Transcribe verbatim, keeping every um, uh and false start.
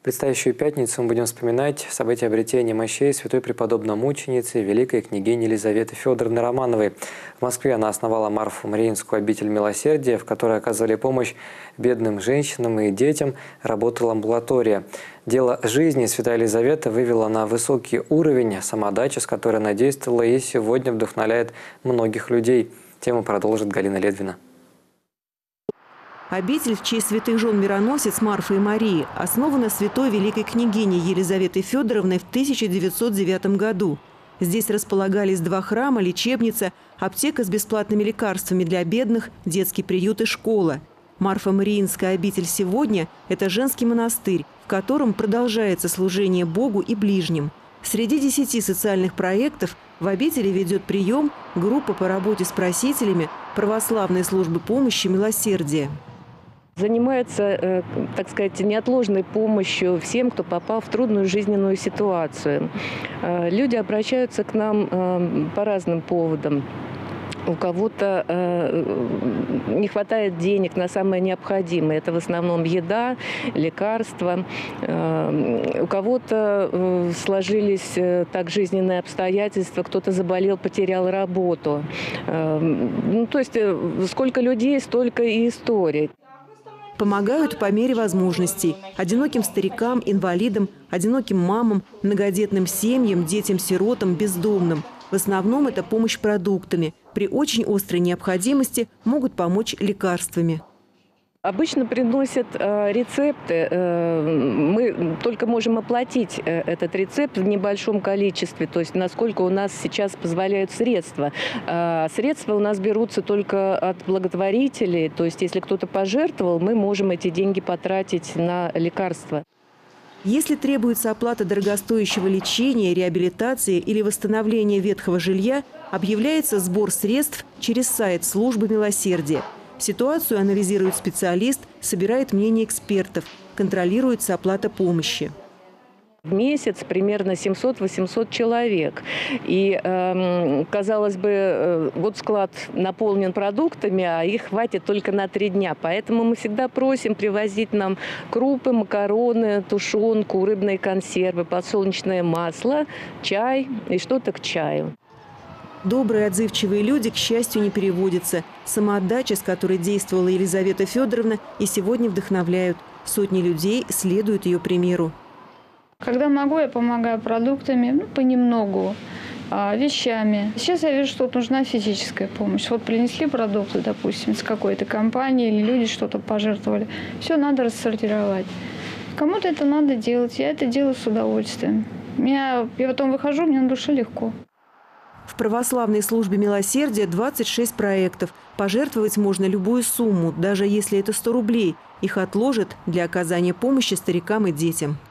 В предстоящую пятницу мы будем вспоминать события обретения мощей святой преподобно-мученицы великой княгини Елизаветы Федоровны Романовой. В Москве она основала Марфо-Мариинскую обитель милосердия, в которой оказывали помощь бедным женщинам и детям, работала амбулатория. Дело жизни святая Елизавета вывела на высокий уровень, самоотдача, с которой она действовала, и сегодня вдохновляет многих людей. Тему продолжит Галина Ледвина. Обитель в честь святых жен мироносец Марфы и Марии основана святой великой княгиней Елизаветой Федоровной в тысяча девятьсот девятом году. Здесь располагались два храма, лечебница, аптека с бесплатными лекарствами для бедных, детский приют и школа. Марфо-Мариинская обитель сегодня – это женский монастырь, в котором продолжается служение Богу и ближним. Среди десяти социальных проектов в обители ведет прием группа по работе с просителями православной службы помощи «Милосердие». Занимается, так сказать, неотложной помощью всем, кто попал в трудную жизненную ситуацию. Люди обращаются к нам по разным поводам. У кого-то не хватает денег на самое необходимое. Это в основном еда, лекарства. У кого-то сложились так жизненные обстоятельства, кто-то заболел, потерял работу. Ну, то есть сколько людей, столько и историй. Помогают по мере возможностей одиноким старикам, инвалидам, одиноким мамам, многодетным семьям, детям-сиротам, бездомным. В основном это помощь продуктами. При очень острой необходимости могут помочь лекарствами. Обычно приносят э, рецепты. Э, мы только можем оплатить э, этот рецепт в небольшом количестве, то есть насколько у нас сейчас позволяют средства. Э, средства у нас берутся только от благотворителей, то есть если кто-то пожертвовал, мы можем эти деньги потратить на лекарства. Если требуется оплата дорогостоящего лечения, реабилитации или восстановления ветхого жилья, объявляется сбор средств через сайт службы милосердия. Ситуацию анализирует специалист, собирает мнение экспертов, контролируется оплата помощи. В месяц примерно семьсот-восемьсот человек. И, э, казалось бы, вот склад наполнен продуктами, а их хватит только на три дня. Поэтому мы всегда просим привозить нам крупы, макароны, тушенку, рыбные консервы, подсолнечное масло, чай и что-то к чаю. Добрые, отзывчивые люди, к счастью, не переводятся. Самоотдача, с которой действовала Елизавета Федоровна, и сегодня вдохновляют. Сотни людей следуют ее примеру. Когда могу, я помогаю продуктами, ну, понемногу, вещами. Сейчас я вижу, что нужна физическая помощь. Вот принесли продукты, допустим, с какой-то компании, или люди что-то пожертвовали. Все надо рассортировать. Кому-то это надо делать, я это делаю с удовольствием. Меня, я потом выхожу, мне на душе легко. В православной службе милосердия двадцать шесть проектов. Пожертвовать можно любую сумму, даже если это сто рублей. Их отложат для оказания помощи старикам и детям.